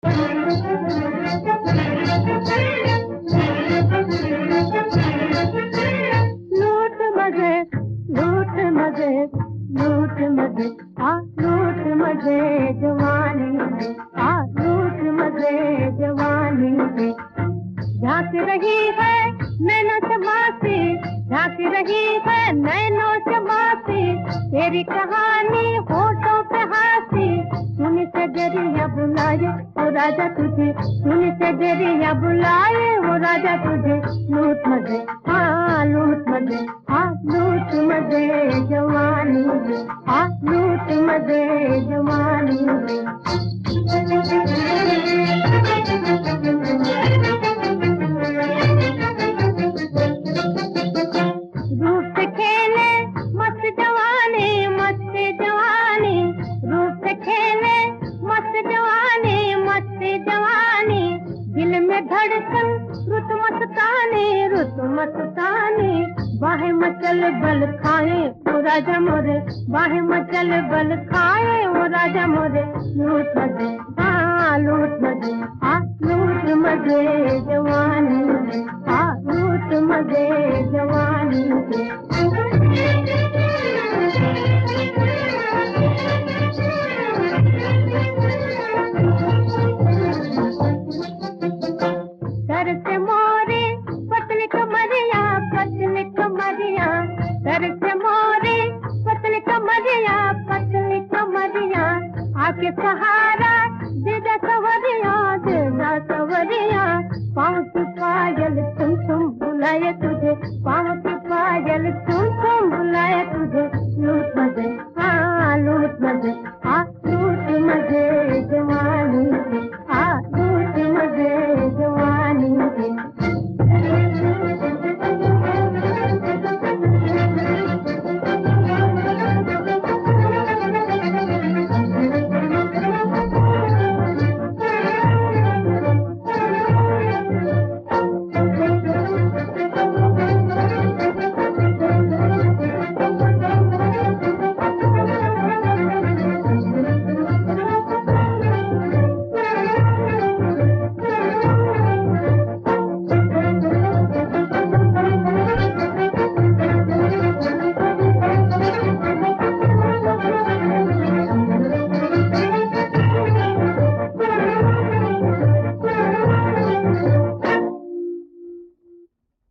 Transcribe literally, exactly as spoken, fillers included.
लूट मजे लूट मजे लूट मजे आ लूट मजे जवानी में, आ लूट मजे जवानी में। झांक रही है नैनो चमासी, झांक रही है नैनो चमासी, तेरी कहानी होठों पे हासी। सुन से जरिया बुलाए वो राजा तुझे, सुन से जरिया बुलाए वो राजा तुझे। लूट मजे हाँ लूट मजे, हाँ लूट मजे जवानी में, हाँ लूट मजे जवानी में। रूप से खेले मस्त जवानी, मस्त जवानी, रूप से खेले मस्त जवानी, मस्त जवानी। दिल में धड़कन रुत मस्तानी, रुत मस्तानी। बाहें मचल बल खाए वो राजा मोरे, बाहें मचल बल खाए वो राजा मोरे। लूट